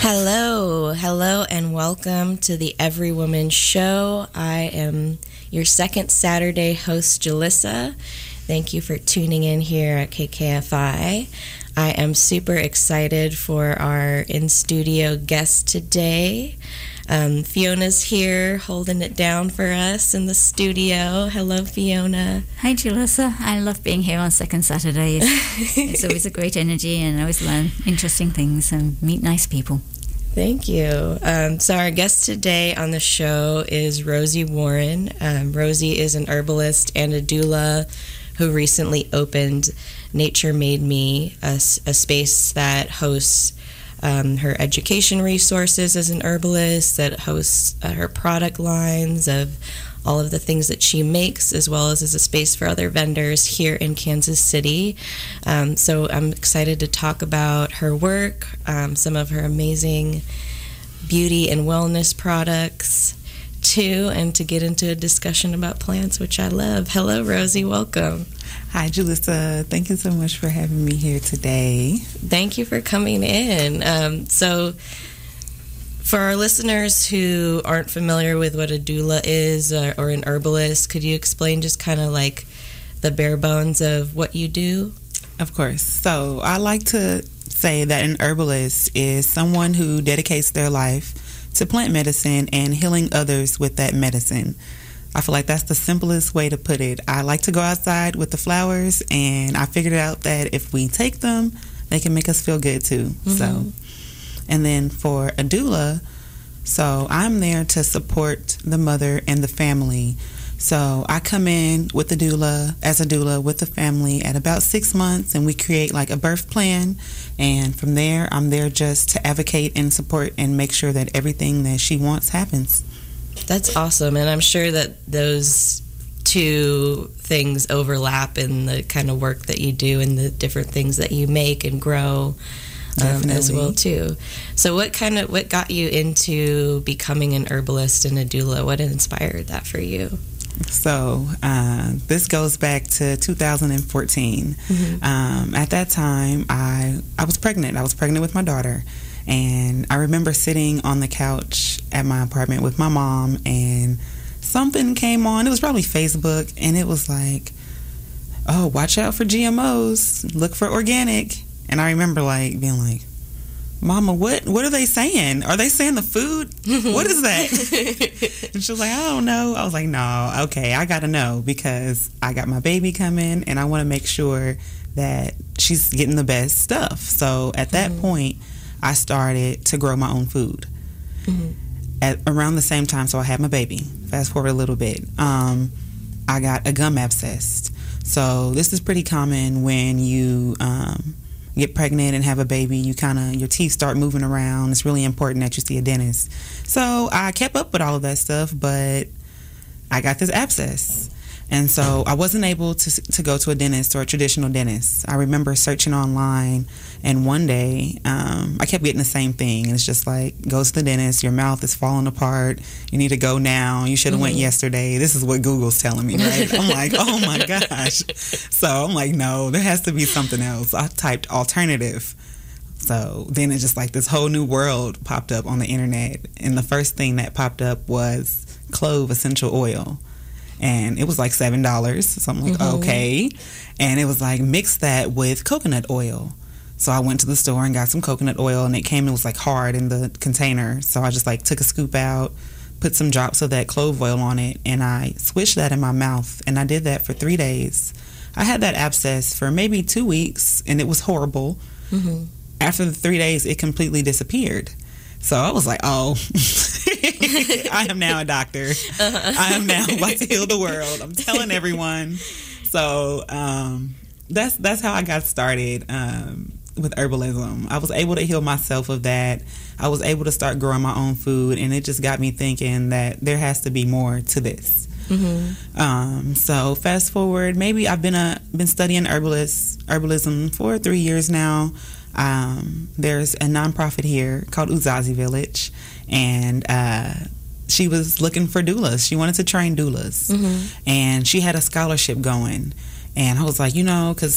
Hello, and welcome to the Every Woman Show. I am your second Saturday host, Jalissa. Thank you for tuning in here at KKFI. I am super excited for our in-studio guest today. Fiona's here holding it down for us in the studio. Hello, Fiona. Hi, Jalissa. I love being here on second Saturdays. It's always a great energy, and I always learn interesting things and meet nice people. Thank you. So our guest today on the show is Rosie Warren. Rosie is an herbalist and a doula who recently opened Nature Made Me, a space that hosts her education resources as an herbalist, that hosts her product lines of all of the things that she makes, as well as a space for other vendors here in Kansas City. So I'm excited to talk about her work, some of her amazing beauty and wellness products, too, and to get into a discussion about plants, which I love. Hello, Rosie. Welcome. Hi, Jalissa. Thank you so much for having me here today. Thank you for coming in. So for our listeners who aren't familiar with what a doula is or an herbalist, could you explain just kind of like the bare bones of what you do? Of course. So I like to say that an herbalist is someone who dedicates their life to plant medicine and healing others with that medicine. I feel like that's the simplest way to put it. I like to go outside with the flowers, and I figured out that if we take them, they can make us feel good too. Mm-hmm. And then for a doula, so I'm there to support the mother and the family. So I come in with the doula, as a doula with the family at about 6 months, and we create like a birth plan. And from there, I'm there just to advocate and support and make sure that everything that she wants happens. That's awesome. And I'm sure that those two things overlap in the kind of work that you do and the different things that you make and grow as well, too. So what got you into becoming an herbalist and a doula? What inspired that for you? So this goes back to 2014. Mm-hmm. At that time, I was pregnant. I was pregnant with my daughter. And I remember sitting on the couch at my apartment with my mom, and something came on. It was probably Facebook, and it was like, oh, watch out for GMOs. Look for organic. And I remember like being like, Mama, what are they saying? Are they saying the food? What is that? And she was like, I don't know. I was like, no, okay, I got to know because I got my baby coming, and I want to make sure that she's getting the best stuff. So at that point, I started to grow my own food. Mm-hmm. At around the same time, so I had my baby. Fast forward a little bit. I got a gum abscess. So this is pretty common when you get pregnant and have a baby. Your teeth start moving around. It's really important that you see a dentist. So I kept up with all of that stuff, but I got this abscess. And so I wasn't able to go to a dentist or a traditional dentist. I remember searching online, and one day I kept getting the same thing. And it's just like, go to the dentist, your mouth is falling apart, you need to go now, you should have went yesterday. This is what Google's telling me, right? I'm like, oh my gosh. So I'm like, no, there has to be something else. I typed alternative. So then it's just like this whole new world popped up on the internet. And the first thing that popped up was clove essential oil. And it was like $7. So I'm like, okay. And it was like, mix that with coconut oil. So I went to the store and got some coconut oil, and it was like hard in the container. So I just like took a scoop out, put some drops of that clove oil on it, and I swished that in my mouth. And I did that for 3 days. I had that abscess for maybe 2 weeks, and it was horrible. Mm-hmm. After the 3 days, it completely disappeared. So I was like, oh, I am now a doctor. I am now about to heal the world. I'm telling everyone. So that's how I got started with herbalism. I was able to heal myself of that. I was able to start growing my own food, and it just got me thinking that there has to be more to this. Mm-hmm. So fast forward, maybe I've been studying herbalism for 3 years now. There's a nonprofit here called Uzazi Village, and she was looking for doulas. She wanted to train doulas, and she had a scholarship going. And I was like, because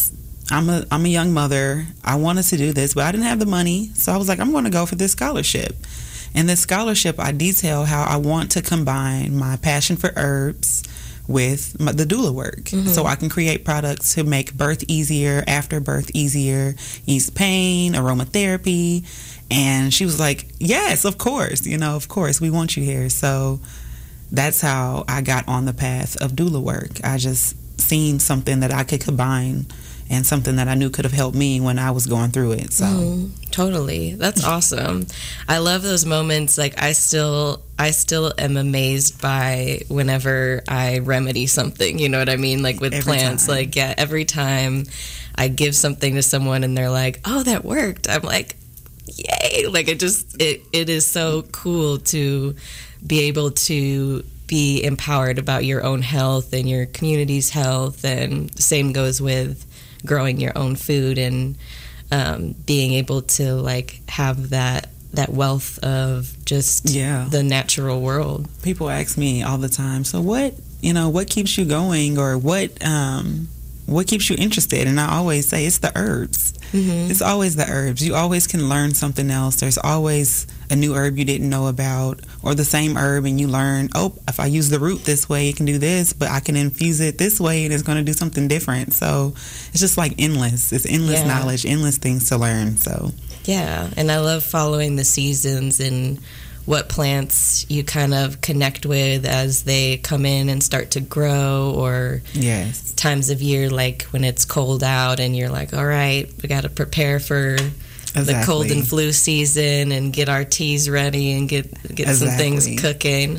I'm a young mother. I wanted to do this, but I didn't have the money. So I was like, I'm going to go for this scholarship. In this scholarship, I detail how I want to combine my passion for herbs with the doula work. So I can create products to make birth easier, after birth easier, ease pain, aromatherapy. And she was like, yes, of course. Of course, we want you here. So that's how I got on the path of doula work. I just seen something that I could combine and something that I knew could have helped me when I was going through it. So totally. That's awesome. I love those moments. Like I still am amazed by whenever I remedy something, you know what I mean? Like with every plants, time. like, yeah, every time I give something to someone and they're like, oh, that worked. I'm like, yay. Like it is so cool to be able to be empowered about your own health and your community's health. And the same goes with growing your own food and being able to like have that wealth of just the natural world. People ask me all the time, so what keeps you going, or what keeps you interested? And I always say it's the herbs. It's always the herbs. You always can learn something else. There's always a new herb you didn't know about, or the same herb and you learn, oh, if I use the root this way, it can do this, but I can infuse it this way and it's going to do something different. So it's just like endless. It's endless knowledge, endless things to learn. So yeah, and I love following the seasons and what plants you kind of connect with as they come in and start to grow, or times of year like when it's cold out and you're like, all right, we got to prepare for the cold and flu season and get our teas ready and get some things cooking.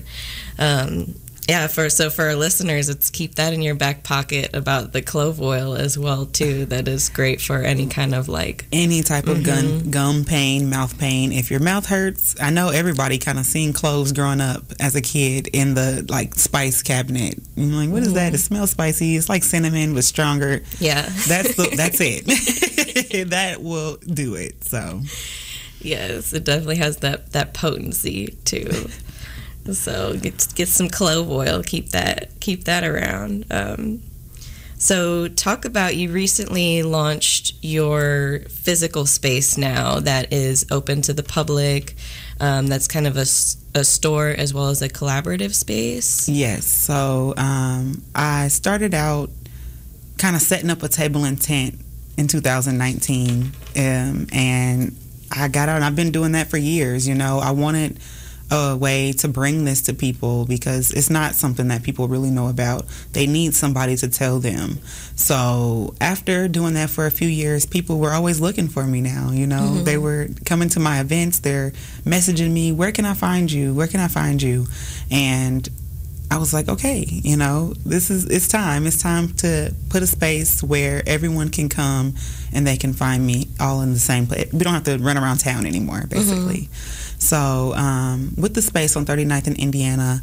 For our listeners, it's keep that in your back pocket about the clove oil as well too. That is great for any kind of like any type of gum pain, mouth pain. If your mouth hurts, I know everybody kind of seen cloves growing up as a kid in the like spice cabinet. You're like, what is that? It smells spicy. It's like cinnamon but stronger. Yeah, that's it. That will do it. So yes, it definitely has that potency too. So get some clove oil. Keep that around. So talk about, you recently launched your physical space now that is open to the public. That's kind of a store as well as a collaborative space. Yes. So I started out kind of setting up a table and tent in 2019, and I got out, and I've been doing that for years. I wanted a way to bring this to people because it's not something that people really know about. They need somebody to tell them. So after doing that for a few years, people were always looking for me now. They were coming to my events. They're messaging me, where can I find you? Where can I find you? And I was like, okay, it's time. It's time to put a space where everyone can come and they can find me all in the same place. We don't have to run around town anymore, basically. So with the space on 39th in Indiana,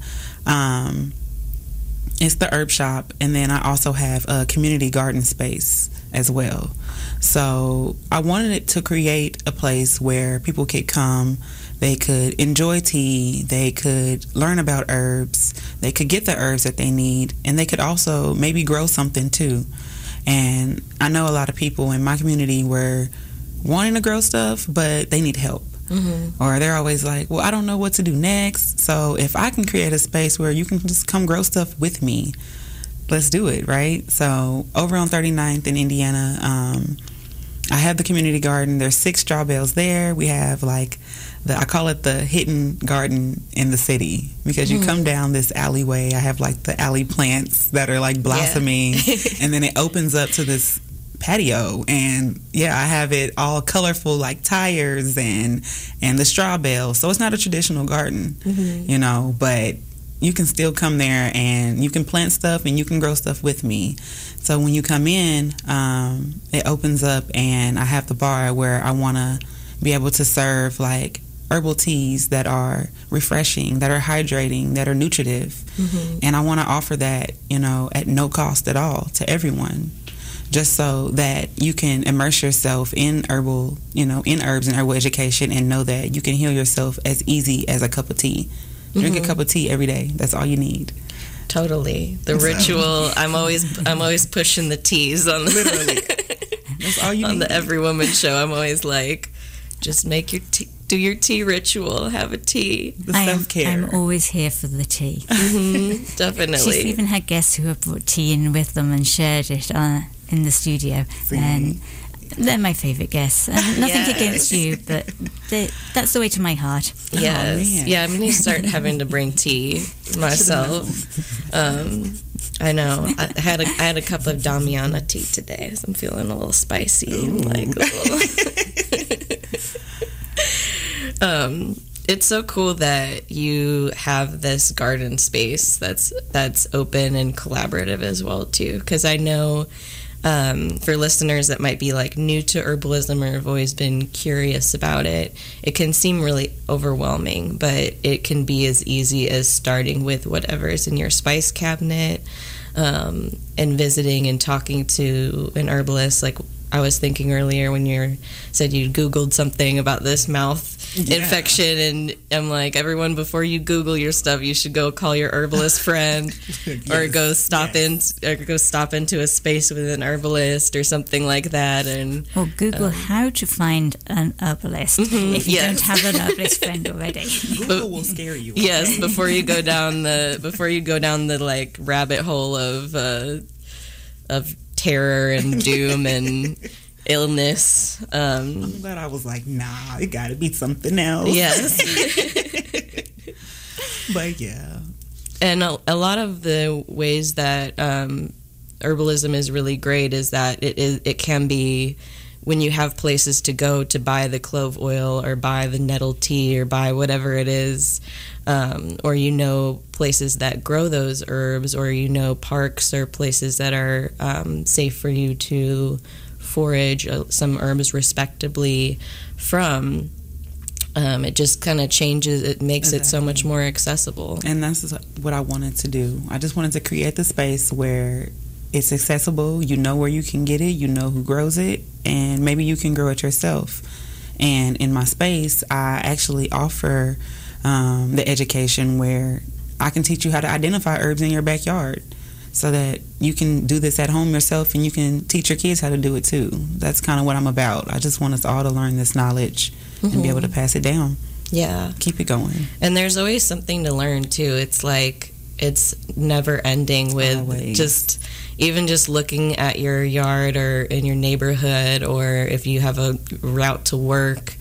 it's the herb shop, and then I also have a community garden space as well. So I wanted it to create a place where people could come, they could enjoy tea, they could learn about herbs, they could get the herbs that they need, and they could also maybe grow something too. And I know a lot of people in my community were wanting to grow stuff, but they need help. Or they're always like, well, I don't know what to do next. So if I can create a space where you can just come grow stuff with me, let's do it, right? So over on 39th in Indiana, I have the community garden. There's 6 straw bales there. We have like I call it the hidden garden in the city, because you come down this alleyway. I have like the alley plants that are like blossoming, and then it opens up to this patio, and I have it all colorful like tires and the straw bales. So it's not a traditional garden, but you can still come there and you can plant stuff and you can grow stuff with me. So when you come in, it opens up, and I have the bar where I want to be able to serve like herbal teas that are refreshing, that are hydrating, that are nutritive. And I want to offer that, at no cost at all to everyone, just so that you can immerse yourself in herbal, in herbs and herbal education, and know that you can heal yourself as easy as a cup of tea. Drink a cup of tea every day. That's all you need. Totally. The ritual. I'm always pushing the teas on the literally. That's all you On need. the Every Woman show, I'm always like, just make your tea, do your tea ritual, have a tea. The self-care. I'm always here for the tea. Definitely. She's even had guests who have brought tea in with them and shared it in the studio. See? And they're my favourite guests. And nothing Yes. against you, but that's the way to my heart. Yes. man. Yeah, I'm going to start having to bring tea myself. I know. I had a cup of Damiana tea today, so I'm feeling a little spicy. It's so cool that you have this garden space that's open and collaborative as well too, because I know for listeners that might be like new to herbalism or have always been curious about it, it can seem really overwhelming, but it can be as easy as starting with whatever is in your spice cabinet, and visiting and talking to an herbalist. Like I was thinking earlier when you said you Googled something about this mouth infection, and I'm like, everyone, before you Google your stuff, you should go call your herbalist friend, or go stop into a space with an herbalist or something like that, and Or Google how to find an herbalist if you don't have an herbalist friend already. Google will scare you. yes, before you go down the like rabbit hole of terror and doom and illness. I'm glad I was like, nah, it got to be something else. Yes. But yeah. And a lot of the ways that herbalism is really great is that it can be when you have places to go to buy the clove oil or buy the nettle tea or buy whatever it is, or places that grow those herbs, or parks or places that are safe for you to forage some herbs respectably from. It just kind of changes, it makes it so much more accessible. And that's what I wanted to do. I just wanted to create the space where it's accessible, you know where you can get it, you know who grows it, and maybe you can grow it yourself. And in my space, I actually offer the education where I can teach you how to identify herbs in your backyard so that you can do this at home yourself and you can teach your kids how to do it too. That's kind of what I'm about. I just want us all to learn this knowledge and be able to pass it down. Yeah. Keep it going. And there's always something to learn too. It's like, it's never ending with Always. just looking at your yard or in your neighborhood, or if you have a route to work,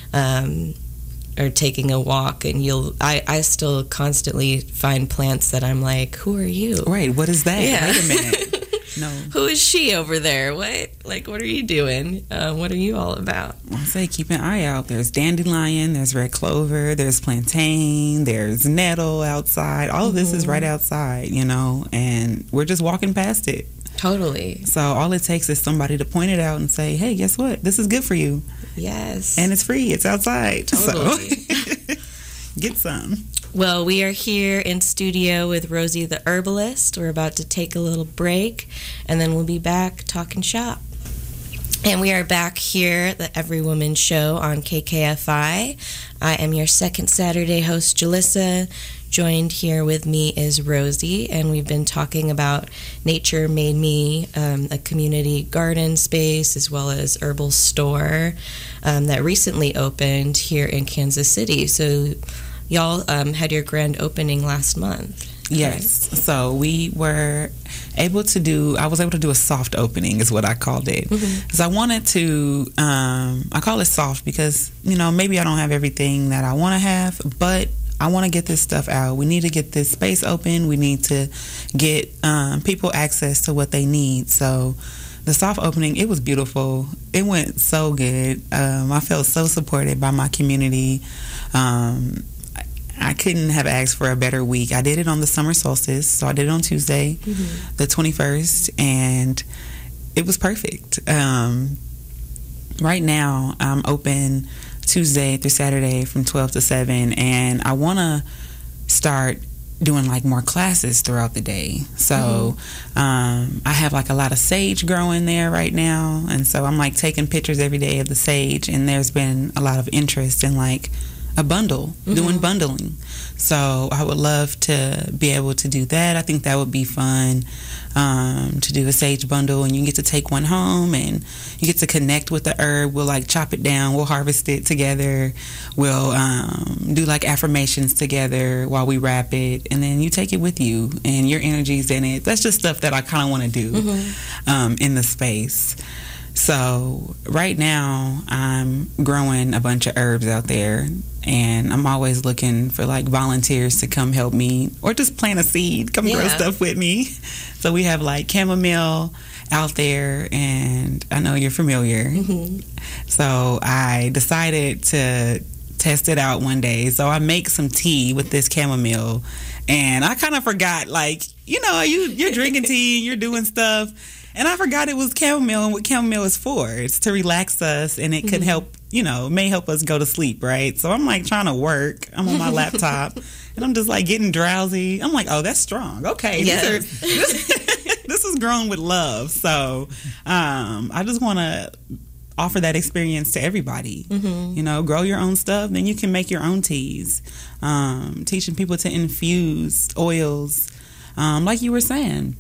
or taking a walk, and I still constantly find plants that I'm like, who are you? Right, what is that? Yeah. Wait a minute. No. Who is she over there? What are you doing? What are you all about? I say keep an eye out. There's dandelion, there's red clover, there's plantain, there's nettle outside. All of this is right outside, and we're just walking past it. Totally. So all it takes is somebody to point it out and say, hey, guess what? This is good for you. Yes. And it's free. It's outside. Totally. So get some. Well, we are here in studio with Rosie the Herbalist. We're about to take a little break, and then we'll be back talking shop. And we are back here at the Every Woman Show on KKFI. I am your second Saturday host, Jalissa. Joined here with me is Rosie, and we've been talking about Nature Made Me, a community garden space, as well as herbal store that recently opened here in Kansas City. So y'all had your grand opening last month. Yes. So we were able to do, I was able to do a soft opening is what I called it. Because I wanted to, I call it soft because, maybe I don't have everything that I want to have, but I want to get this stuff out. We need to get this space open. We need to get people access to what they need. So the soft opening, it was beautiful. It went so good. I felt so supported by my community. I couldn't have asked for a better week. I did it on the summer solstice, so I did it on Tuesday, the 21st, and it was perfect. Right now, I'm open Tuesday through Saturday from 12 to 7, and I want to start doing more classes throughout the day. So I have a lot of sage growing there right now, and so I'm taking pictures every day of the sage, and there's been a lot of interest in a bundle, doing bundling. So I would love to be able to do that. I think that would be fun, to do a sage bundle, and you get to take one home and you get to connect with the herb. We'll like chop it down, we'll harvest it together, we'll do like affirmations together while we wrap it, and then you take it with you and your energy's in it. That's just stuff that I kind of want to do in the space. So right now I'm growing a bunch of herbs out there, and I'm always looking for like volunteers to come help me, or just plant a seed, come grow stuff with me. So we have like chamomile out there, and I know you're familiar. So I decided to test it out one day. So I make some tea with this chamomile, and I kind of forgot, like, you know, you're drinking tea and you're doing stuff. And I forgot it was chamomile, and what chamomile is for. It's to relax us, and it could help, you know, may help us go to sleep, right? So I'm like trying to work. I'm on my laptop, and I'm just like getting drowsy. I'm like, oh, that's strong. Okay. Yes. This is grown with love. So I just want to offer that experience to everybody. You know, grow your own stuff, then you can make your own teas. Teaching people to infuse oils, like you were saying.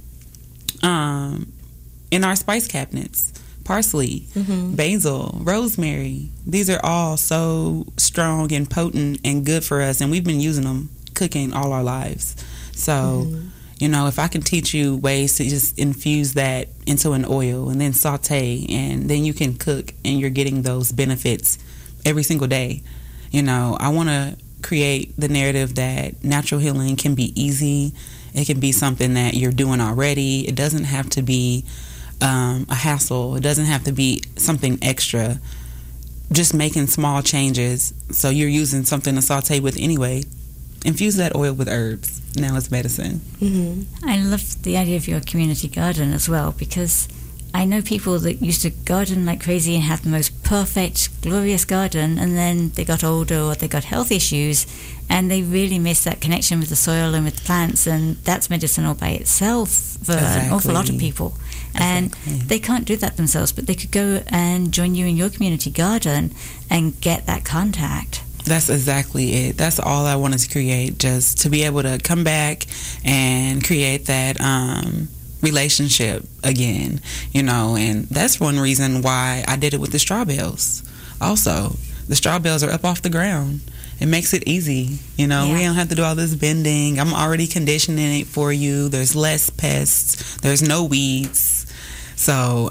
In our spice cabinets, parsley, basil, rosemary. These are all so strong and potent and good for us, and we've been using them cooking all our lives. So, you know, if I can teach you ways to just infuse that into an oil and then saute, and then you can cook and you're getting those benefits every single day. You know, I want to create the narrative that natural healing can be easy. It can be something that you're doing already. It doesn't have to be a hassle. It doesn't have to be something extra. Just making small changes. So you're using something to saute with anyway. Infuse that oil with herbs. Now it's medicine. I love the idea of your community garden as well, because I know people that used to garden like crazy and have the most perfect, glorious garden, and then they got older or they got health issues, and they really miss that connection with the soil and with the plants, and that's medicinal by itself for an awful lot of people. And they can't do that themselves, but they could go and join you in your community garden and get that contact. That's exactly it. That's all I wanted to create, just to be able to come back and create that relationship again, you know. And that's one reason why I did it with the straw bales. Also, the straw bales are up off the ground. It makes it easy, you know. We don't have to do all this bending. I'm already conditioning it for you. There's less pests. There's no weeds. So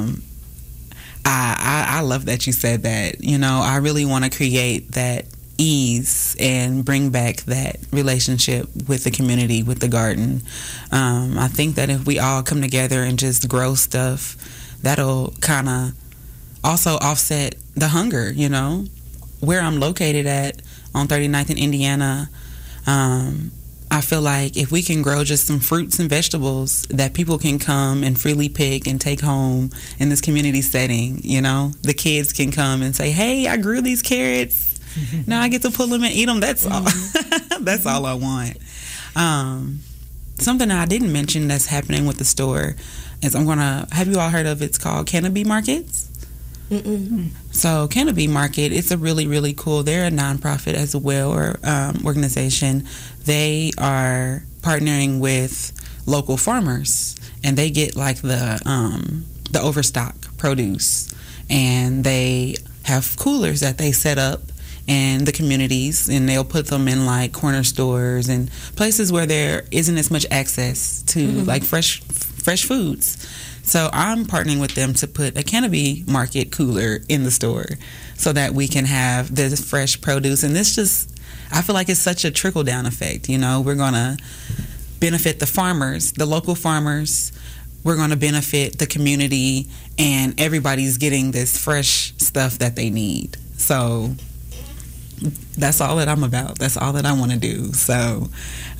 I love that you said that. You know, I really want to create that ease and bring back that relationship with the community, with the garden. I think that if we all come together and just grow stuff, that'll kind of also offset the hunger, you know. Where I'm located at on 39th in Indiana, I feel like if we can grow just some fruits and vegetables that people can come and freely pick and take home in this community setting, you know, the kids can come and say, hey, I grew these carrots. Now I get to pull them and eat them. That's all. That's all I want. Something I didn't mention that's happening with the store is have you all heard of, it's called Canopy Markets? So Canopy Market, it's a really, really cool, they're a nonprofit as well, or organization. They are partnering with local farmers, and they get like the overstock produce, and they have coolers that they set up in the communities, and they'll put them in like corner stores and places where there isn't as much access to like fresh foods. So I'm partnering with them to put a Canopy Market cooler in the store so that we can have this fresh produce. And this just, I feel like it's such a trickle-down effect. You know, we're going to benefit the farmers, the local farmers. We're going to benefit the community, and everybody's getting this fresh stuff that they need. So that's all that I'm about. That's all that I want to do. So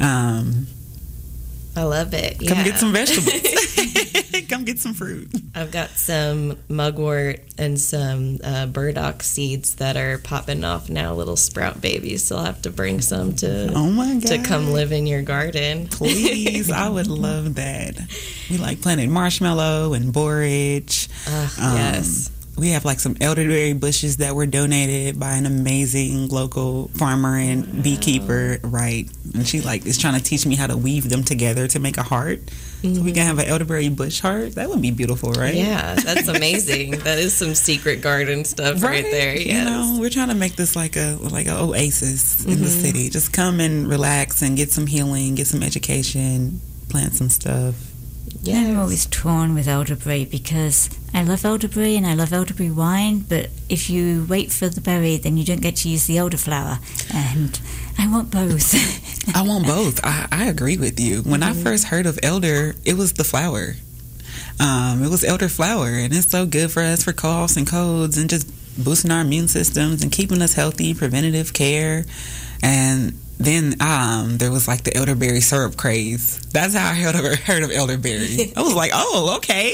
I love it. Come get some vegetables. Come get some fruit. I've got some mugwort and some burdock seeds that are popping off now, little sprout babies. So I'll have to bring some to to come live in your garden. Please, I would love that. We like planted marshmallow and borage. Yes. we have like some elderberry bushes that were donated by an amazing local farmer and beekeeper, right? And she like is trying to teach me how to weave them together to make a heart. So we can have an elderberry bush heart. That would be beautiful, right? Yeah, that's amazing. That is some secret garden stuff right there. Yes. You know, we're trying to make this like a oasis in the city. Just come and relax and get some healing, get some education, plant some stuff. Yeah, I'm always torn with elderberry because I love elderberry and I love elderberry wine, but if you wait for the berry, then you don't get to use the elderflower, and I want both. I want both. I agree with you. When I first heard of elder, it was the flower. It was elderflower, and it's so good for us for coughs and colds and just boosting our immune systems and keeping us healthy, preventative care. And then there was like the elderberry syrup craze. That's how I heard of elderberry. I was like, oh, okay.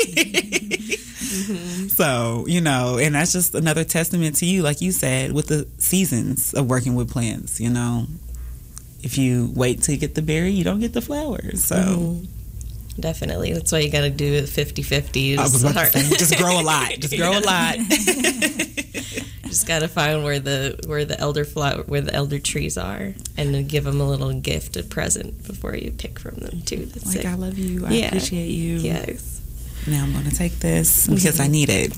So, you know, and that's just another testament to you, like you said, with the seasons of working with plants, you know. If you wait to get the berry, you don't get the flowers. So definitely. That's why you got to do it 50-50. I was about to say, just grow a lot. Just grow a lot. Just got to find where the elder trees are, and then give them a little gift, a present before you pick from them too. That's like, it. I love you. I appreciate you. Yes. Now I'm going to take this because I need it.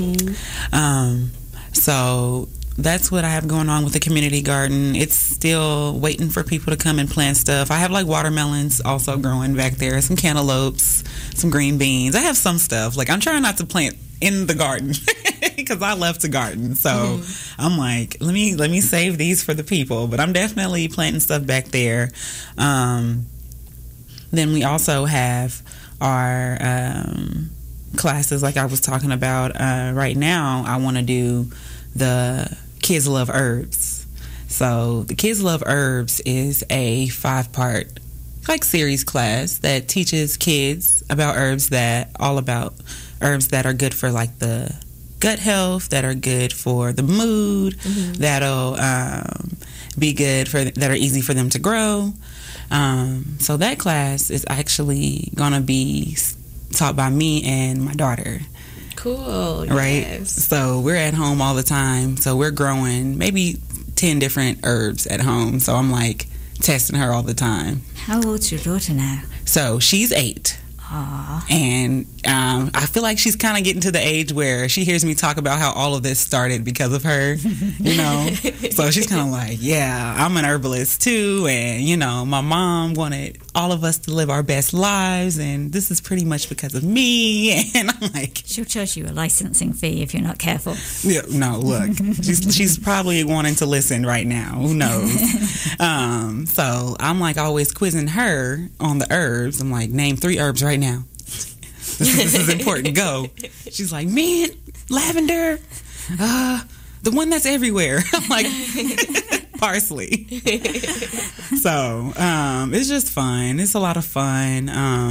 So that's what I have going on with the community garden. It's still waiting for people to come and plant stuff. I have like watermelons also growing back there, some cantaloupes, some green beans. I have some stuff. Like, I'm trying not to plant in the garden because I love to garden. So I'm like, let me save these for the people. But I'm definitely planting stuff back there. Then we also have our classes like I was talking about. Right now, I want to do the Kids Love Herbs. So the Kids Love Herbs is a 5-part like series class that teaches kids about herbs that are good for like the gut health, that are good for the mood, that'll be good for, that are easy for them to grow. So that class is actually gonna be taught by me and my daughter. Cool. Right? Yes. So we're at home all the time. So we're growing maybe 10 different herbs at home. So I'm like testing her all the time. How old's your daughter now? So she's 8. Aww. And I feel like she's kind of getting to the age where she hears me talk about how all of this started because of her, you know. So she's kind of like, yeah, I'm an herbalist too, and you know, my mom wanted all of us to live our best lives, and this is pretty much because of me. And I'm like, she'll charge you a licensing fee if you're not careful. Yeah, no, look, she's probably wanting to listen right now. Who knows? So I'm like always quizzing her on the herbs. I'm like, name 3 herbs right now. This is important. Go. She's like, mint, lavender, the one that's everywhere. I'm like, parsley. So it's just fun. It's a lot of fun.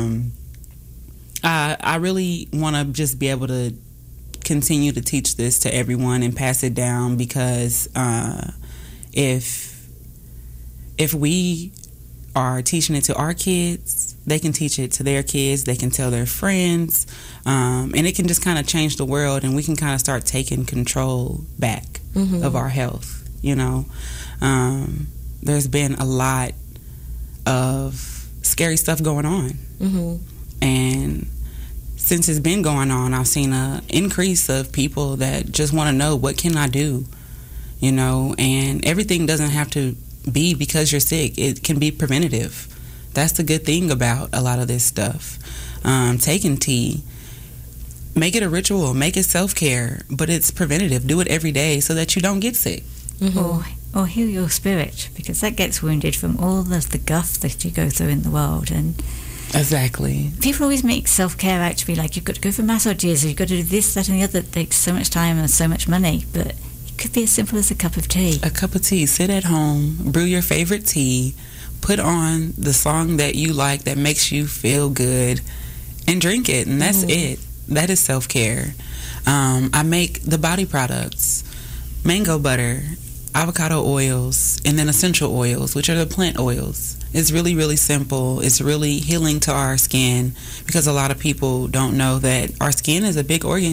I really want to just be able to continue to teach this to everyone and pass it down, because if we are teaching it to our kids, they can teach it to their kids, they can tell their friends, and it can just kind of change the world, and we can kind of start taking control back of our health, you know. There's been a lot of scary stuff going on, and since it's been going on, I've seen an increase of people that just want to know, what can I do, you know. And everything doesn't have to be because you're sick. It can be preventative. That's the good thing about a lot of this stuff. Taking tea, make it a ritual, make it self-care, but it's preventative. Do it every day so that you don't get sick. Or heal your spirit, because that gets wounded from all the guff that you go through in the world. And exactly, people always make self-care out to be like, you've got to go for massages, or you've got to do this, that and the other. It takes so much time and so much money, but could be as simple as a cup of tea. A cup of tea. Sit at home, brew your favorite tea, put on the song that you like that makes you feel good, and drink it, and that's it. That is self-care. I make the body products, mango butter, avocado oils, and then essential oils, which are the plant oils. It's really, really simple. It's really healing to our skin, because a lot of people don't know that our skin is a big organ.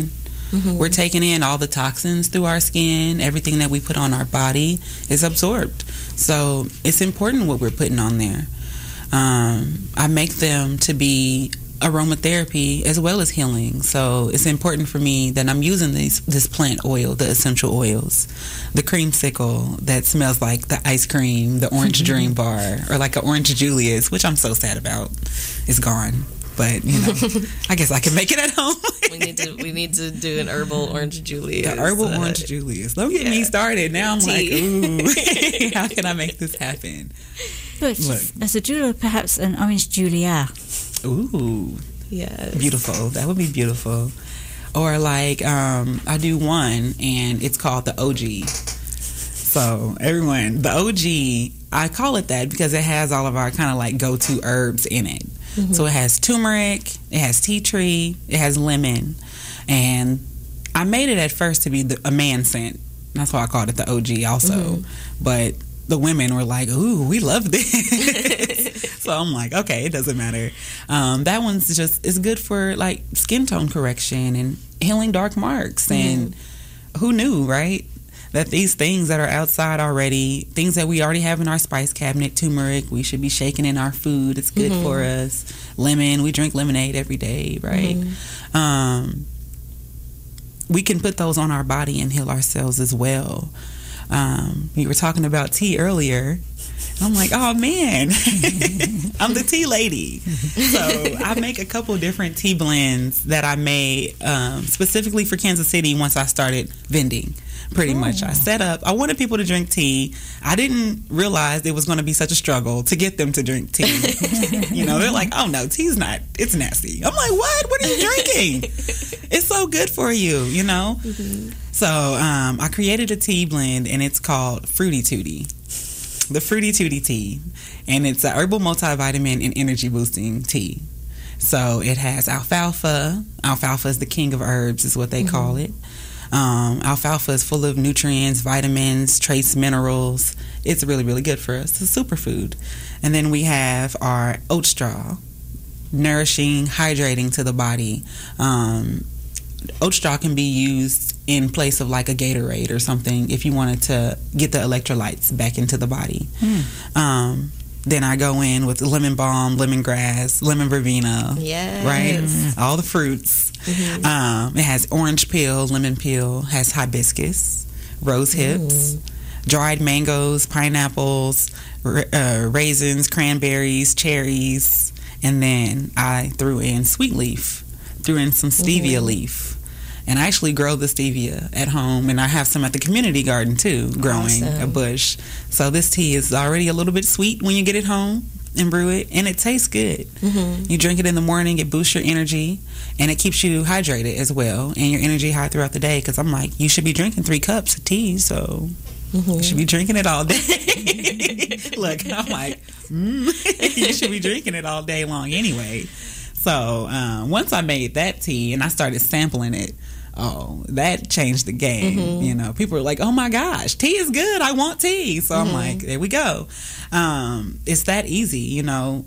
We're taking in all the toxins through our skin. Everything that we put on our body is absorbed. So it's important what we're putting on there. I make them to be aromatherapy as well as healing. So it's important for me that I'm using this plant oil, the essential oils, the creamsicle that smells like the ice cream, the orange dream bar, or like an orange Julius, which I'm so sad about. It's gone. But, you know, I guess I can make it at home. we need to do an herbal orange Julius. The herbal orange Julius. Don't get me started. Now I'm like, ooh, how can I make this happen? But as a jeweler, perhaps an orange Julia. Ooh. Yes. Beautiful. That would be beautiful. Or like, I do one, and it's called the OG. So everyone, the OG, I call it that because it has all of our kind of like go-to herbs in it. So it has turmeric, it has tea tree, it has lemon, and I made it at first to be a man scent. That's why I called it the OG also. But the women were like, ooh, we love this. So I'm like, okay, it doesn't matter. That one's just, it's good for like skin tone correction and healing dark marks. And who knew, right? That these things that are outside already, things that we already have in our spice cabinet, turmeric, we should be shaking in our food. It's good for us. Lemon, we drink lemonade every day, right? We can put those on our body and heal ourselves as well. You were talking about tea earlier. I'm like, oh man, I'm the tea lady. So I make a couple different tea blends that I made specifically for Kansas City once I started vending. Pretty much. I set up, I wanted people to drink tea. I didn't realize it was going to be such a struggle to get them to drink tea. You know, they're like, oh no, tea's not, it's nasty. I'm like, what are you drinking? It's so good for you, you know? So I created a tea blend, and it's called Fruity Tooty. The Fruity Tooty tea. And it's a herbal multivitamin and energy boosting tea. So it has alfalfa. Alfalfa is the king of herbs, is what they call it. Alfalfa is full of nutrients, vitamins, trace minerals. It's really, really good for us. It's a superfood. And then we have our oat straw, nourishing, hydrating to the body. Oat straw can be used in place of like a Gatorade or something if you wanted to get the electrolytes back into the body. Then I go in with lemon balm, lemongrass, lemon verbena, right? All the fruits. It has orange peel, lemon peel, has hibiscus, rose hips, dried mangoes, pineapples, raisins, cranberries, cherries, and then I threw in sweet leaf, threw in some stevia leaf. And I actually grow the stevia at home, and I have some at the community garden too, growing a bush. So this tea is already a little bit sweet when you get it home and brew it, and it tastes good. You drink it in the morning, it boosts your energy, and it keeps you hydrated as well, and your energy high throughout the day. Because I'm like, you should be drinking 3 cups of tea, so you should be drinking it all day. Look, I'm like, you should be drinking it all day long anyway. So once I made that tea and I started sampling it, that changed the game. You know, people were like, oh my gosh, tea is good, I want tea. So I'm like, there we go. It's that easy, you know.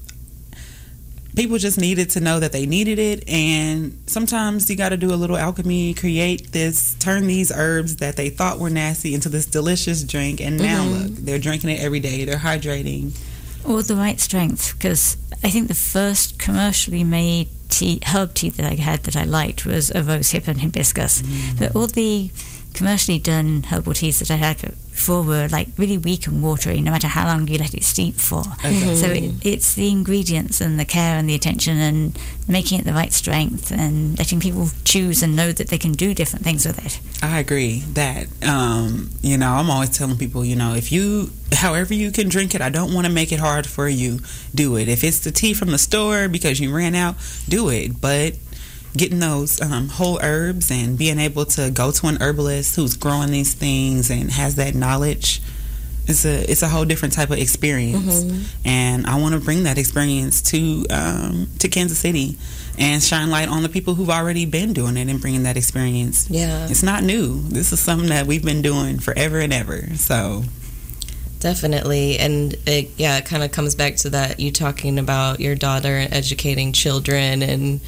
People just needed to know that they needed it, and sometimes you got to do a little alchemy, turn these herbs that they thought were nasty into this delicious drink, and now look, they're drinking it every day, they're hydrating. Or the right strength, because I think the first commercially made herb tea that I had that I liked was a rose hip and hibiscus. But all the commercially done herbal teas that I had before were like really weak and watery, no matter how long you let it steep for. So it's the ingredients and the care and the attention and making it the right strength and letting people choose and know that they can do different things with it. I agree that, you know, I'm always telling people, you know, however you can drink it, I don't want to make it hard for you, do it. If it's the tea from the store because you ran out, do it. But getting those whole herbs and being able to go to an herbalist who's growing these things and has that knowledge, it's a whole different type of experience. And I want to bring that experience to Kansas City and shine light on the people who've already been doing it and bringing that experience. It's not new. This is something that we've been doing forever and ever. So definitely. And it kind of comes back to that, you talking about your daughter and educating children and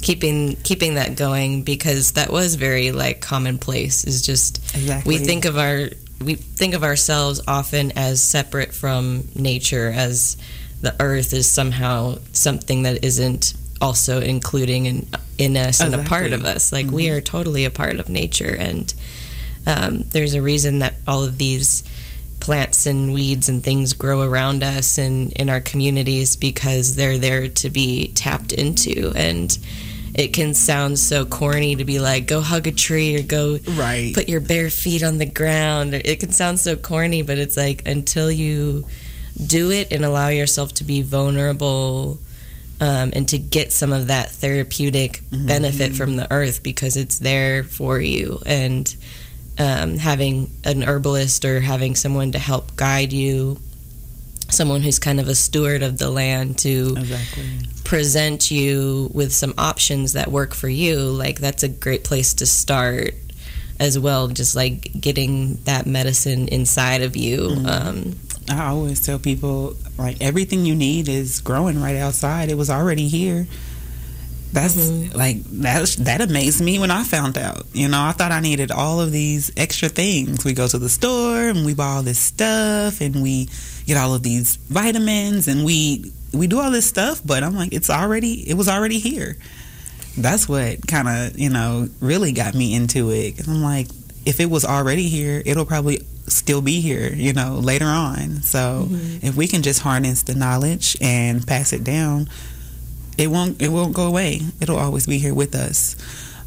keeping that going, because that was very like commonplace. Is just Exactly. we think of ourselves often as separate from nature, as the earth is somehow something that isn't also including in us and a part of us. Like we are totally a part of nature, and there's a reason that all of these plants and weeds and things grow around us and in our communities, because they're there to be tapped into. And it can sound so corny to be like, go hug a tree or go put your bare feet on the ground. It can sound so corny, but it's like, until you do it and allow yourself to be vulnerable, and to get some of that therapeutic benefit from the earth, because it's there for you. And having an herbalist or having someone to help guide you, someone who's kind of a steward of the land, to present you with some options that work for you, like that's a great place to start as well. Just like getting that medicine inside of you. I always tell people, like, everything you need is growing right outside. It was already here. That's like that amazed me when I found out. You know, I thought I needed all of these extra things. We go to the store and we buy all this stuff and we get all of these vitamins and we do all this stuff, but I'm like, it was already here. That's what kind of, you know, really got me into it. 'Cause I'm like, if it was already here, it'll probably still be here, you know, later on. So if we can just harness the knowledge and pass it down, it won't go away. It'll always be here with us.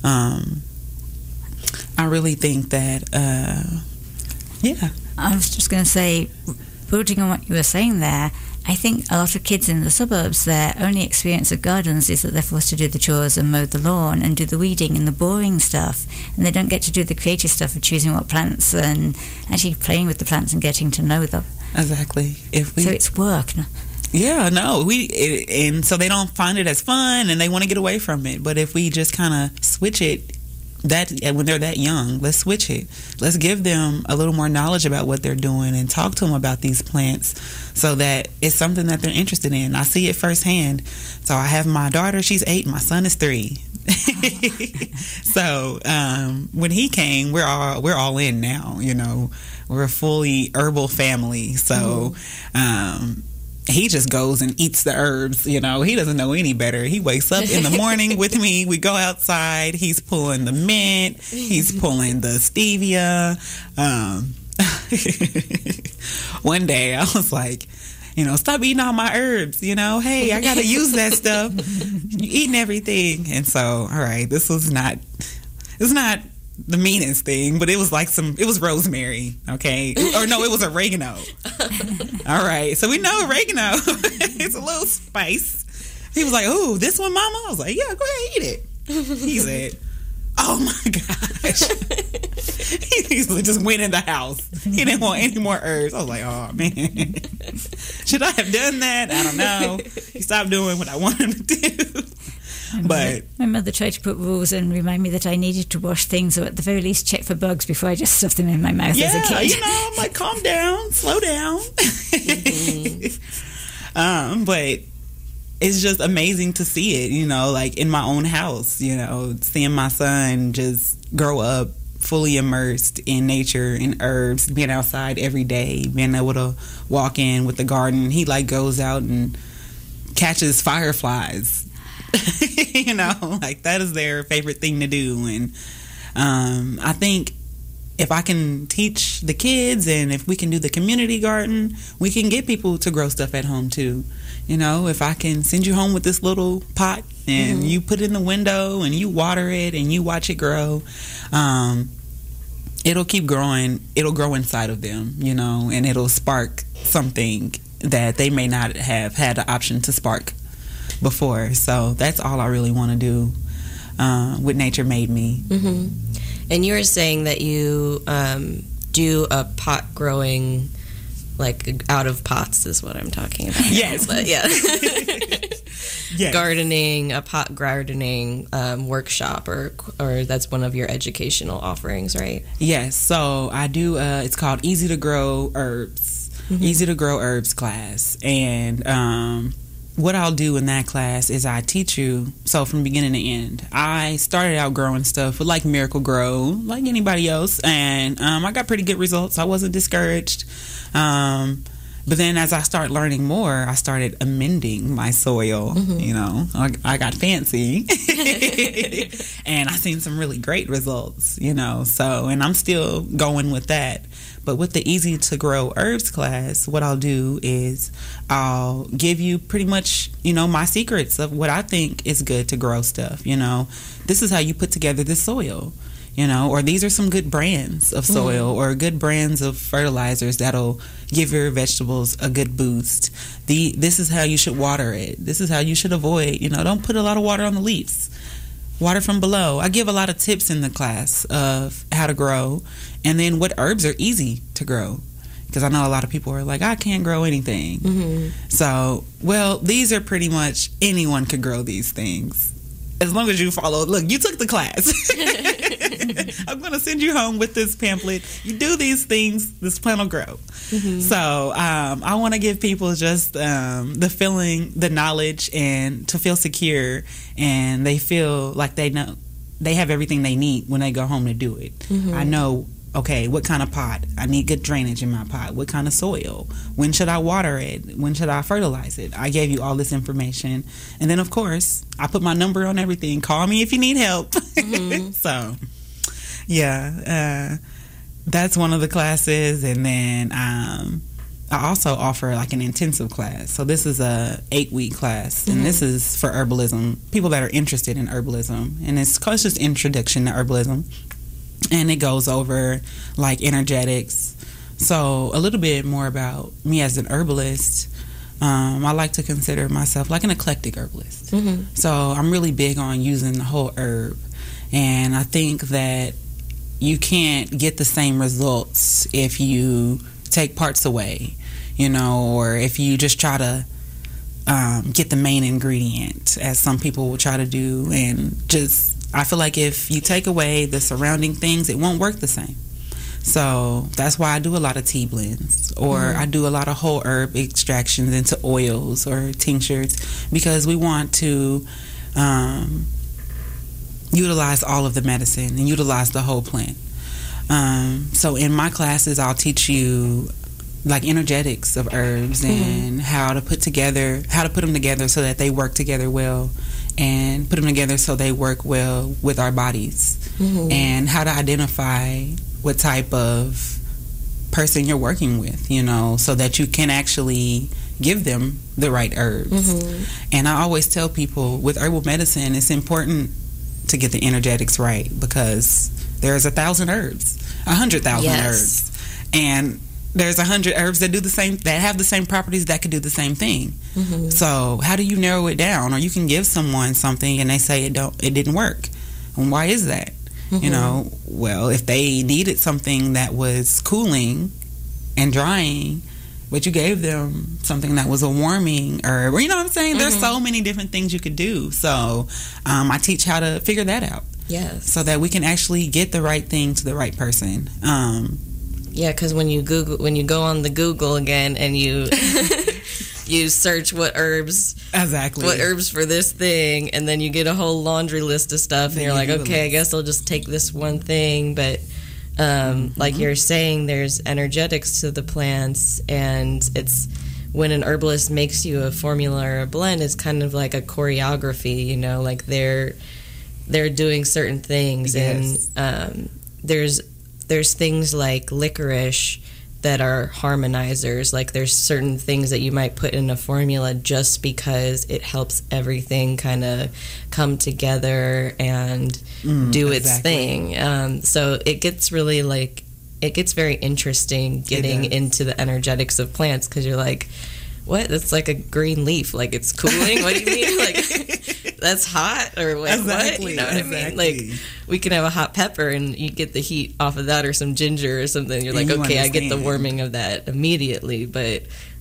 I really think that, I was just going to say, building on what you were saying there, I think a lot of kids in the suburbs, their only experience of gardens is that they're forced to do the chores and mow the lawn and do the weeding and the boring stuff, and they don't get to do the creative stuff of choosing what plants and actually playing with the plants and getting to know them. Exactly. So it's work. Yeah, no, and so they don't find it as fun and they want to get away from it. But if we just kind of switch it, that when they're that young, let's switch it. Let's give them a little more knowledge about what they're doing and talk to them about these plants, so that it's something that they're interested in. I see it firsthand. So I have my daughter, she's 8, my son is 3. So when he came, we're all in now. You know, we're a fully herbal family. So he just goes and eats the herbs. You know, he doesn't know any better. He wakes up in the morning with me. We go outside. He's pulling the mint. He's pulling the stevia. One day I was like, you know, stop eating all my herbs. You know, hey, I got to use that stuff. You're eating everything. And so, all right, it's not the meanest thing, but it was like it was rosemary, okay? Or no, it was oregano. All right, so we know oregano. It's a little spice. He was like, "Oh, this one, Mama?" I was like, "Yeah, go ahead, eat it." He said, "Oh my gosh." He just went in the house. He didn't want any more herbs. I was like, "Oh man, should I have done that? I don't know." He stopped doing what I wanted him to do. But my mother tried to put rules and remind me that I needed to wash things, or at the very least check for bugs before I just stuffed them in my mouth as a kid. You know, I'm like, calm down, slow down. But it's just amazing to see it, you know, like in my own house, you know, seeing my son just grow up fully immersed in nature and herbs, being outside every day, being able to walk in with the garden. He like goes out and catches fireflies. You know, like that is their favorite thing to do. And I think if I can teach the kids and if we can do the community garden, we can get people to grow stuff at home too. You know, if I can send you home with this little pot and you put it in the window and you water it and you watch it grow, it'll keep growing. It'll grow inside of them, you know, and it'll spark something that they may not have had the option to spark before. So that's all I really want to do with Nature Made Me. And you were saying that you do a pot growing, like out of pots is what I'm talking about. Yes. But yeah. Yes. Gardening, a pot gardening workshop, or that's one of your educational offerings, right? Yes. So I do, it's called Easy to Grow Herbs. Easy to Grow Herbs class. And what I'll do in that class is I teach you, so from beginning to end. I started out growing stuff with like Miracle-Gro, like anybody else, and I got pretty good results. I wasn't discouraged. But then as I started learning more, I started amending my soil. You know, I got fancy and I seen some really great results, you know, so, and I'm still going with that. But with the Easy to Grow Herbs class, what I'll do is I'll give you pretty much, you know, my secrets of what I think is good to grow stuff. You know, this is how you put together this soil. You know, or these are some good brands of soil or good brands of fertilizers that'll give your vegetables a good boost. This is how you should water it. This is how you should avoid, you know, don't put a lot of water on the leaves. Water from below. I give a lot of tips in the class of how to grow and then what herbs are easy to grow. Because I know a lot of people are like, I can't grow anything. So, well, these are pretty much anyone could grow these things. As long as you follow, look, you took the class. I'm going to send you home with this pamphlet. You do these things, this plant will grow. So I want to give people just the feeling, the knowledge, and to feel secure, and they feel like they know they have everything they need when they go home to do it. I know, okay, what kind of pot? I need good drainage in my pot. What kind of soil? When should I water it? When should I fertilize it? I gave you all this information. And then, of course, I put my number on everything. Call me if you need help. So, yeah, that's one of the classes. And then I also offer like an intensive class. So this is a 8-week class. And this is for herbalism, people that are interested in herbalism. And it's just introduction to herbalism. And it goes over like energetics. So a little bit more about me as an herbalist. I like to consider myself like an eclectic herbalist. So I'm really big on using the whole herb. And I think that you can't get the same results if you take parts away, you know, or if you just try to get the main ingredient, as some people will try to do, and just, I feel like if you take away the surrounding things, it won't work the same. So that's why I do a lot of tea blends, or I do a lot of whole herb extractions into oils or tinctures, because we want to utilize all of the medicine and utilize the whole plant. So in my classes, I'll teach you like energetics of herbs and how to put them together so that they work together well, and put them together so they work well with our bodies, and how to identify what type of person you're working with, you know, so that you can actually give them the right herbs. And I always tell people with herbal medicine, it's important to get the energetics right, because there's 1,000 herbs, 100,000 herbs, and there's 100 herbs that do the same, that have the same properties, that could do the same thing. So how do you narrow it down? Or you can give someone something and they say it didn't work. And why is that? You know, well, if they needed something that was cooling and drying, but you gave them something that was a warming herb, or, you know what I'm saying? There's so many different things you could do. So I teach how to figure that out. Yes. So that we can actually get the right thing to the right person. Yeah, because when you go on the Google again and you you search what herbs for this thing, and then you get a whole laundry list of stuff, and you're like, okay, I guess I'll just take this one thing. But like you're saying, there's energetics to the plants, and it's when an herbalist makes you a formula or a blend, it's kind of like a choreography, you know, like they're doing certain things. And there's things like licorice that are harmonizers. Like there's certain things that you might put in a formula just because it helps everything kind of come together and do its thing. So it gets really like, it gets very interesting getting into the energetics of plants, because you're like, what? That's like a green leaf. Like it's cooling? What do you mean? Like that's hot? Or what? What? You know what I mean? Like we can have a hot pepper and you get the heat off of that, or some ginger or something. You're like, okay, I get the warming of that immediately. But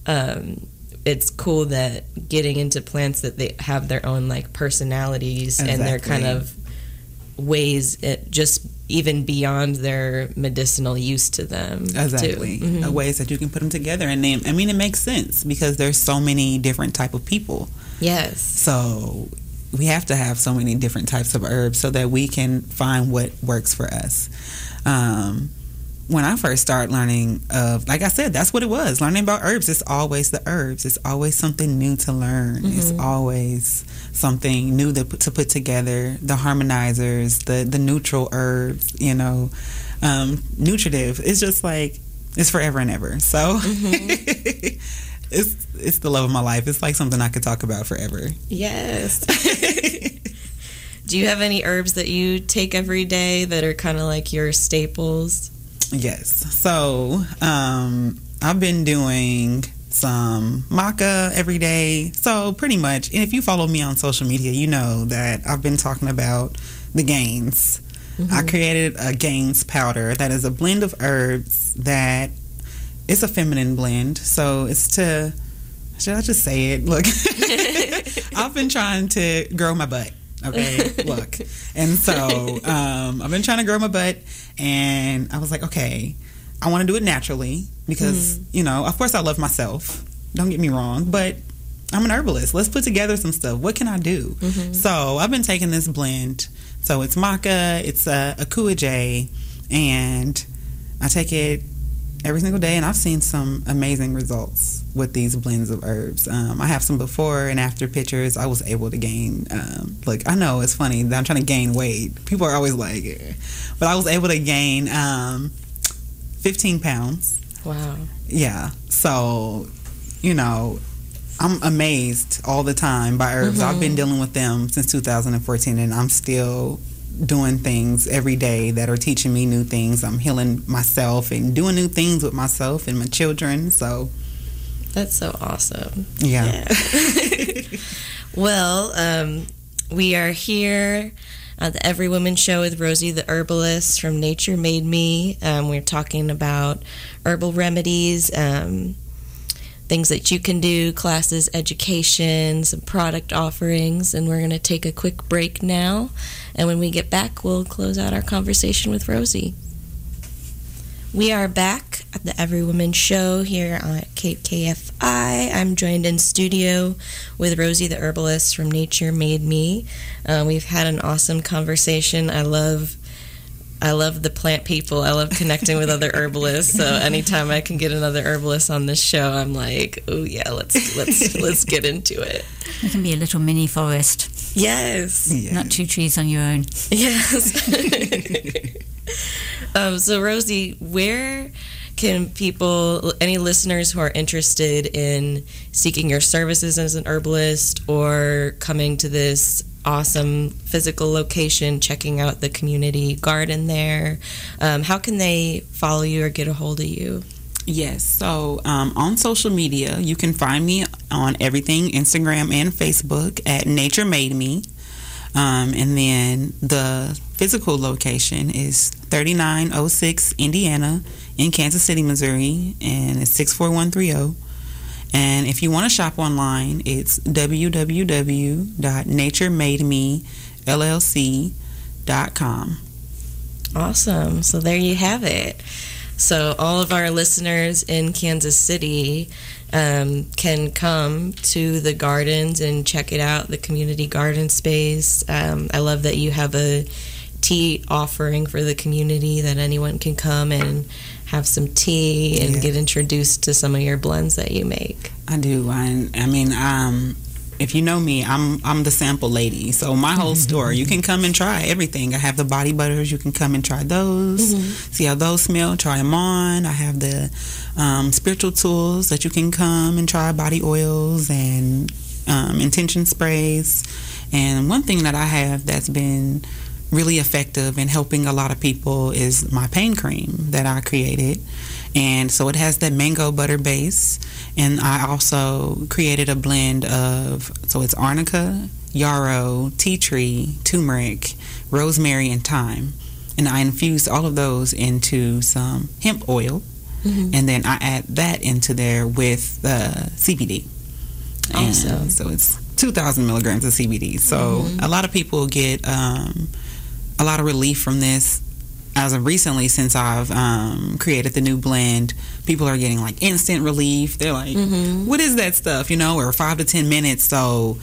it's cool that getting into plants that they have their own like personalities and their kind of ways, just even beyond their medicinal use to them. Ways that you can put them together. And they, I mean, it makes sense because there's so many different type of people. Yes. So we have to have so many different types of herbs so that we can find what works for us. When I first started learning like I said, that's what it was. Learning about herbs, it's always the herbs. It's always something new to learn. It's always something new to put together. The harmonizers, the neutral herbs, nutritive. It's just like, it's forever and ever. So it's the love of my life. It's like something I could talk about forever. Yes. Do you have any herbs that you take every day that are kind of like your staples? Yes. So I've been doing some maca every day. So pretty much, and if you follow me on social media, you know that I've been talking about the Gains. I created a Gains powder that is a blend of herbs that it's a feminine blend. So it's to, should I just say it? Look, I've been trying to grow my butt. Okay, look. And so I've been trying to grow my butt, and I was like, okay, I want to do it naturally because, of course I love myself. Don't get me wrong, but I'm an herbalist. Let's put together some stuff. What can I do? So I've been taking this blend. So it's maca, it's a Akuaje, and I take it every single day, and I've seen some amazing results with these blends of herbs. I have some before and after pictures. I was able to gain, I know it's funny that I'm trying to gain weight. People are always like, but I was able to gain 15 pounds. Wow. Yeah. So, I'm amazed all the time by herbs. I've been dealing with them since 2014, and I'm still doing things every day that are teaching me new things. I'm healing myself and doing new things with myself and my children. So that's so awesome. Yeah. Well, we are here at the Every Woman Show with Rosie the Herbalist from Nature Made Me. We're talking about herbal remedies, things that you can do, classes, education, some product offerings, and we're going to take a quick break now. And when we get back, we'll close out our conversation with Rosie. We are back at the Every Woman Show here at KFI. I'm joined in studio with Rosie the Herbalist from Nature Made Me. We've had an awesome conversation. I love the plant people. I love connecting with other herbalists. So anytime I can get another herbalist on this show, I'm like, oh yeah, let's get into it. It can be a little mini forest. Yes. Not 2 trees on your own. Yes. So Rosie, where can people, any listeners who are interested in seeking your services as an herbalist or coming to this awesome physical location, checking out the community garden there, how can they follow you or get a hold of you? Yes, so on social media, you can find me on everything, Instagram and Facebook at Nature Made Me. And then the physical location is 3906 Indiana in Kansas City, Missouri, and it's 64130. And if you want to shop online, it's www.naturemademellc.com. Awesome. So there you have it. So all of our listeners in Kansas City can come to the gardens and check it out, the community garden space. I love that you have a tea offering for the community that anyone can come and have some tea and get introduced to some of your blends that you make. I do. I mean, if you know me, I'm the sample lady. So my whole store, you can come and try everything. I have the body butters. You can come and try those. See how those smell. Try them on. I have the spiritual tools that you can come and try, body oils and intention sprays. And one thing that I have that's been really effective in helping a lot of people is my pain cream that I created. And so it has that mango butter base. And I also created a blend of, so it's arnica, yarrow, tea tree, turmeric, rosemary, and thyme. And I infused all of those into some hemp oil. And then I add that into there with CBD. Awesome. And so it's 2,000 milligrams of CBD. So a lot of people get a lot of relief from this. as of recently, since I've created the new blend, people are getting like instant relief. They're like, what is that stuff, or 5 to 10 minutes. So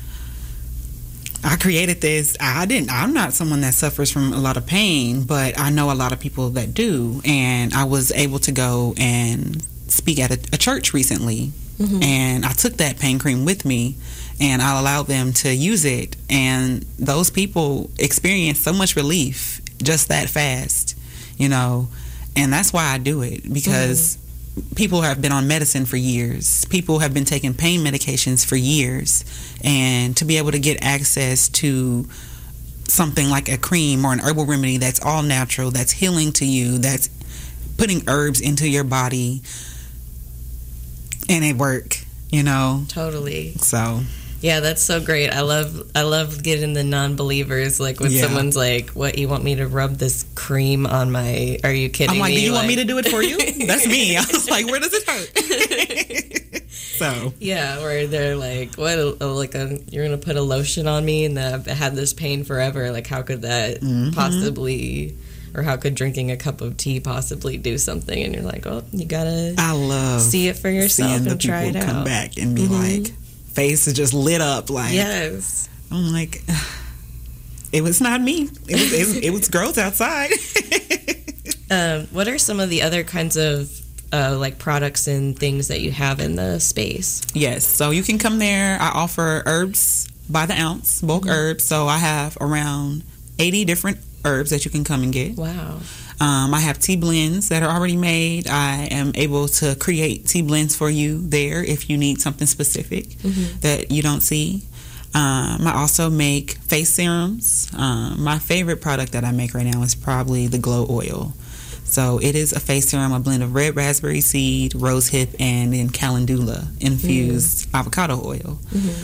I created this. I'm not someone that suffers from a lot of pain, but I know a lot of people that do. And I was able to go and speak at a church recently. And I took that pain cream with me, and I allowed them to use it. And those people experienced so much relief just that fast, and that's why I do it, because people have been on medicine for years. People have been taking pain medications for years, and to be able to get access to something like a cream or an herbal remedy that's all natural, that's healing to you, that's putting herbs into your body, and it work, Totally. So yeah, that's so great. I love getting the non-believers, like when someone's like, what, you want me to rub this cream on my, are you kidding me? I'm like, do you want me to do it for you? That's me. I was like, where does it hurt? So yeah, where they're like, what, you're gonna put a lotion on me and I've had this pain forever, like how could that possibly, or how could drinking a cup of tea possibly do something? And you're like, oh, you gotta see it for yourself and try it out. Come back and be like, face is just lit up, like, yes. I'm like, it was not me. It was girls outside. What are some of the other kinds of like products and things that you have in the space? Yes, so you can come there. I offer herbs by the ounce, bulk herbs. So I have around 80 different herbs that you can come and get. Wow. I have tea blends that are already made. I am able to create tea blends for you there if you need something specific that you don't see. I also make face serums. My favorite product that I make right now is probably the Glow Oil. So it is a face serum, a blend of red raspberry seed, rose hip, and then calendula infused avocado oil.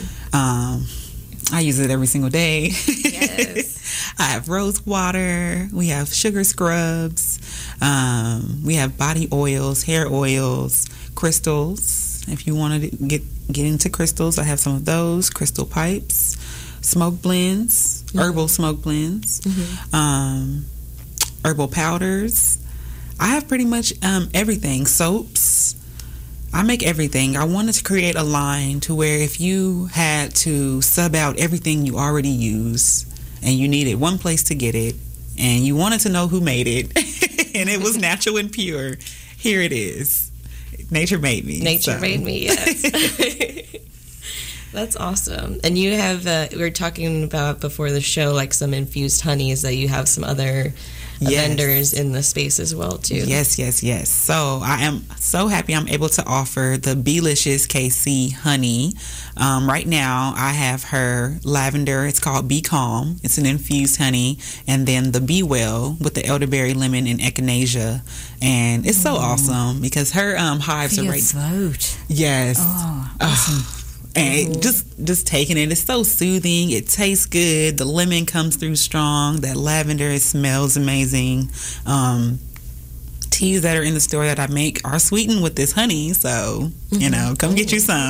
I use it every single day. Yes. I have rose water. We have sugar scrubs. We have body oils, hair oils, crystals. If you want to get into crystals, I have some of those. Crystal pipes, smoke blends, herbal smoke blends, herbal powders. I have pretty much everything. Soaps. I make everything. I wanted to create a line to where if you had to sub out everything you already use and you needed one place to get it and you wanted to know who made it and it was natural and pure, here it is. Nature made me. Nature made me, yes. That's awesome. And you have, we were talking about before the show, like some infused honeys that you have some other vendors in the space as well, too. Yes. So I am so happy I'm able to offer the Belicious KC honey. Right now, I have her lavender. It's called Be Calm. It's an infused honey. And then the Be Well with the elderberry, lemon, and echinacea. And it's so awesome because her hives for are your right. throat. Yes. Oh, awesome. And just taking it, it's so soothing. It tastes good. The lemon comes through strong. That lavender, it smells amazing. Teas that are in the store that I make are sweetened with this honey, so come get you some.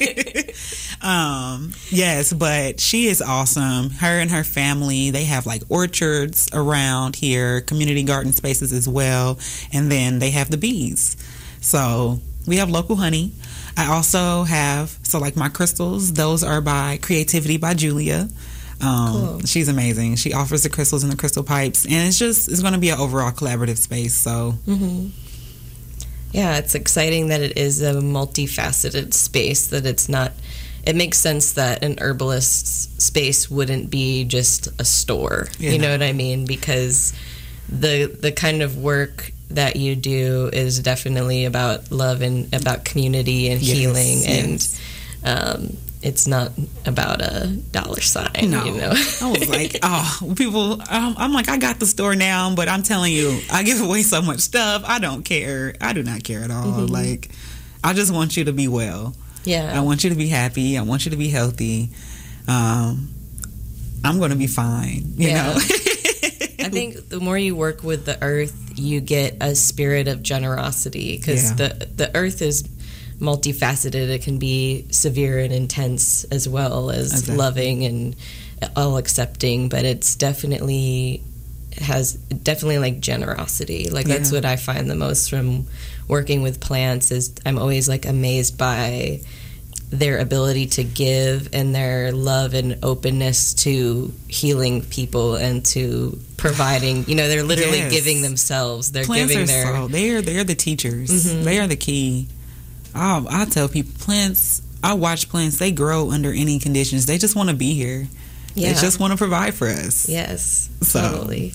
Yes, but she is awesome. Her and her family, they have like orchards around here, community garden spaces as well, and then they have the bees. So we have local honey. I also have, like my crystals, those are by Creativity by Julia. Cool. She's amazing. She offers the crystals and the crystal pipes, and it's going to be an overall collaborative space. So, yeah, it's exciting that it is a multifaceted space, that it's not, it makes sense that an herbalist space wouldn't be just a store. You know what I mean? Because the kind of work that you do is definitely about love and about community and healing, and it's not about a dollar sign. No. I was like, people, I'm like, I got the store now, but I'm telling you, I give away so much stuff. I don't care. I do not care at all. Like, I just want you to be well. Yeah. I want you to be happy. I want you to be healthy. I'm going to be fine, you know? I think the more you work with the earth, you get a spirit of generosity, because the earth is multifaceted. It can be severe and intense as well as loving and all accepting, but it's definitely has definitely like generosity. Like that's what I find the most from working with plants is I'm always like amazed by their ability to give and their love and openness to healing people and to providing, they're literally giving themselves. They're plants giving they're the teachers. They are the key. I tell people I watch plants, they grow under any conditions. They just want to be here. They just want to provide for us. Yes, totally.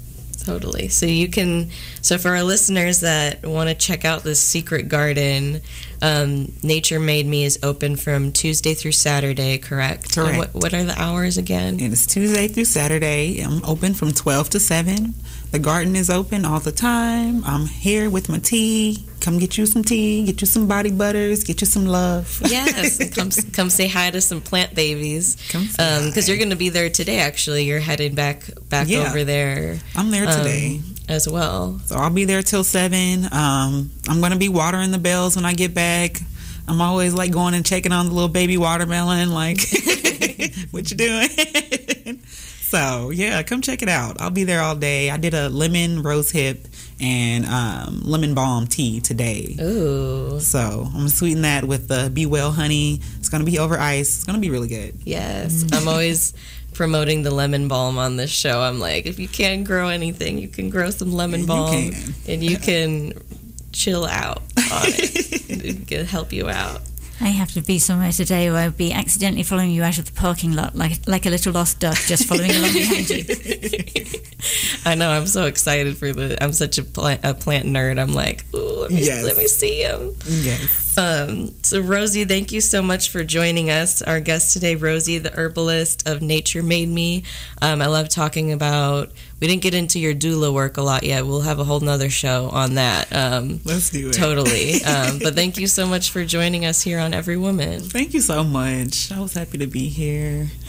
So for our listeners that want to check out this secret garden, Nature Made Me is open from Tuesday through Saturday, correct? Correct. What are the hours again? It is Tuesday through Saturday. I'm open from 12 to 7. The garden is open all the time. I'm here with my tea. Come get you some tea, get you some body butters, get you some love. Yes, and come say hi to some plant babies. Because you're going to be there today, actually. You're headed back over there. I'm there today. As well. So I'll be there till 7. I'm going to be watering the bells when I get back. I'm always like going and checking on the little baby watermelon, like, what you doing? So, yeah, come check it out. I'll be there all day. I did a lemon rose hip and lemon balm tea today. Ooh. So, I'm going to sweeten that with the Be Well honey. It's going to be over ice. It's going to be really good. Yes. I'm always promoting the lemon balm on this show. I'm like, if you can't grow anything, you can grow some lemon balm. And you can chill out on it. It can help you out. I have to be somewhere today where I'll be accidentally following you out of the parking lot like a little lost duck just following along behind you. I know. I'm so excited for I'm such a plant nerd. I'm like, ooh, let me see him. Yes. So Rosie, thank you so much for joining us. Our guest today, Rosie, the herbalist of Nature Made Me. I love talking about, we didn't get into your doula work a lot yet. We'll have a whole nother show on that. Let's do it. Totally. But thank you so much for joining us here on Every Woman. Thank you so much. I was happy to be here.